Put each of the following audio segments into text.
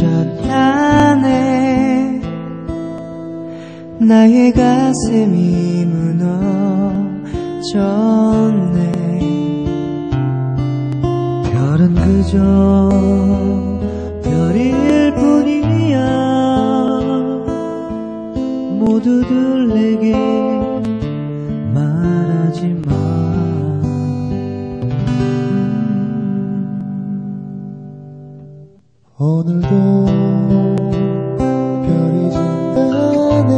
미안해. 나의 가슴이 무너졌네. 별은 그저 별일 뿐이야. 모두들 내게 말하지 마. 오늘도 별이 진다네.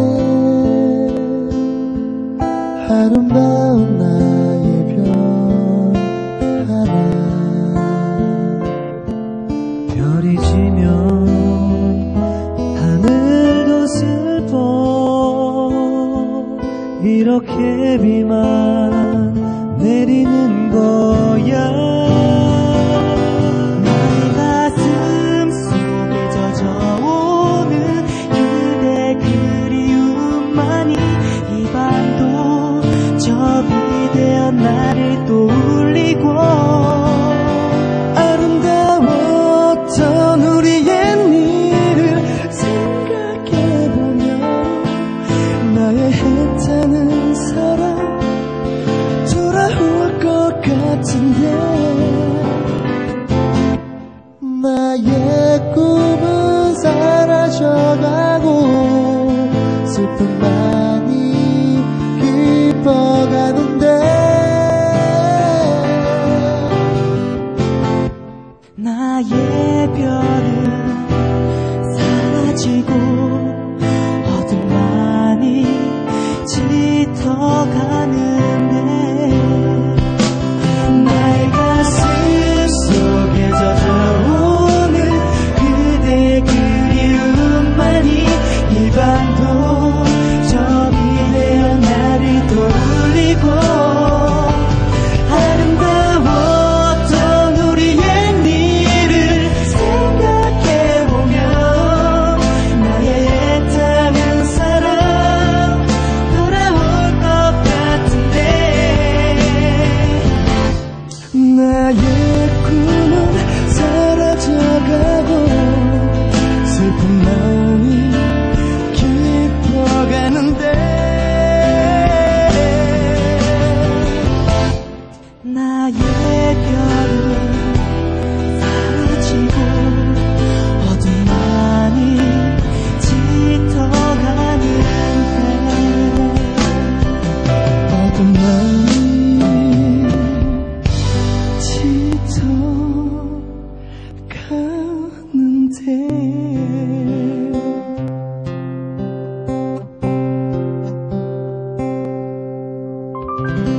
아름다운 나의 별 하나. 별이 지면 하늘도 슬퍼. 이렇게 비만 내리는 거야. 나를 떠올리고 아름다웠던 우리의 일을 생각해보면 나의 했다는 사랑 돌아올 것 같은데. 나의 꿈은 사라져가고 슬픔만이 깊어가는데. 나의 별은 사라지고 어둠만이 짙어가는데. 나의 가슴 속에 젖어오는 그대의 그리움만이 이 밤도 점이 되어 나를 떠올리고 나의 꿈은 사라져가고 슬픔만이 깊어가는데. 나의 별은 사라지고 어둠만이 짙어가는데. 어둠만이 가는데.